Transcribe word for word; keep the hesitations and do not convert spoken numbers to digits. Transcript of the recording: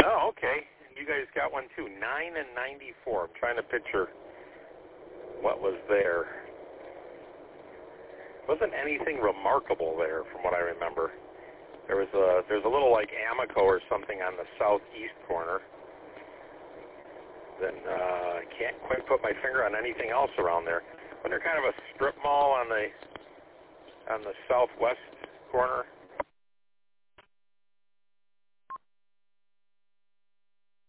Oh, okay. You guys got one too. Nine and ninety-four. I'm trying to picture what was there. Wasn't anything remarkable there, from what I remember. There was a there's a little like Amoco or something on the southeast corner. Then uh, I can't quite put my finger on anything else around there. Wasn't there kind of a strip mall on the on the southwest corner?